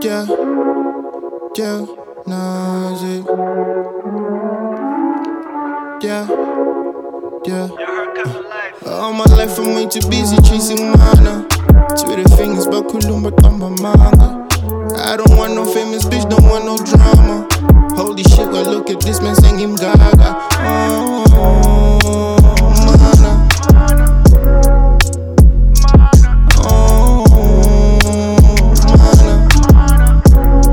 Yeah, yeah, nausea. Yeah, yeah. All my life I'm way too busy chasing mana. Twitter fingers, but kulumba tamba manga. I don't want no famous bitch, don't want no drama. Holy shit, well look at this man singing Gaga. Oh, mana. Oh, mana.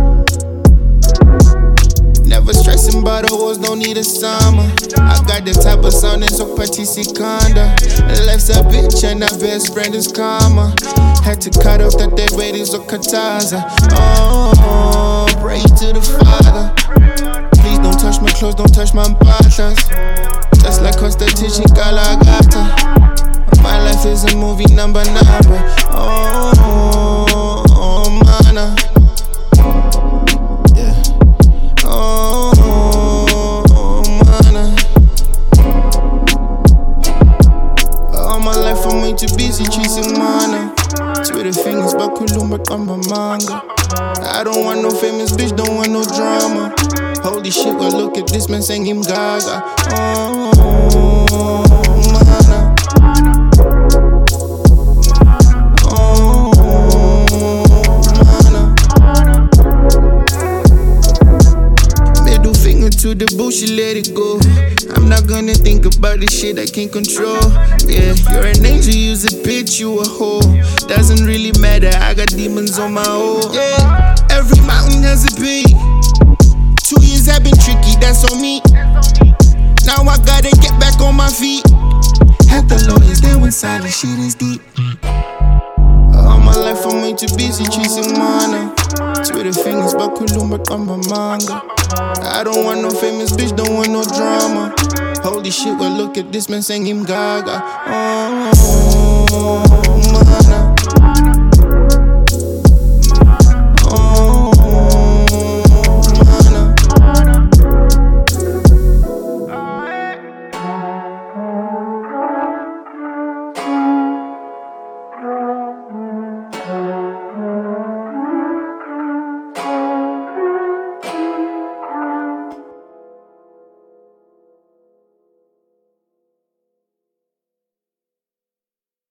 Never stressing about the hoes, don't need a summer. I got the type of sound that's so participanda. Life's a bitch and our best friend is karma. Had to cut off that dead weight is a kataza. Oh, pray to the Father. Please don't touch my clothes, don't touch my patas. Just like Constantine Galagata. My life is a movie number. Oh, mana. Yeah. Oh, mana. All my life I'm way too busy chasing mana. Twitter fingers, but kulumba tamba manga. I don't want no famous bitch, don't want no drama. Holy shit, well look at this man singing Gaga. Oh, mana. Oh, mana. Middle finger to the bullshit, let it go. I'm not gonna think about the shit I can't control. Yeah, you're an angel, you's a bitch, you a hoe. Doesn't really matter, I got demons on my own. Yeah, every mountain has a peak. 2 years have been tricky, that's on me. Now I gotta get back on my feet. Half the lawyers there when silent shit is deep. All my life I'm way too busy chasing mana. Twitter fingers, but kulumba tamba manga. I don't want no famous bitch, don't want no drama. Holy shit, well look at this man singing Gaga. Oh.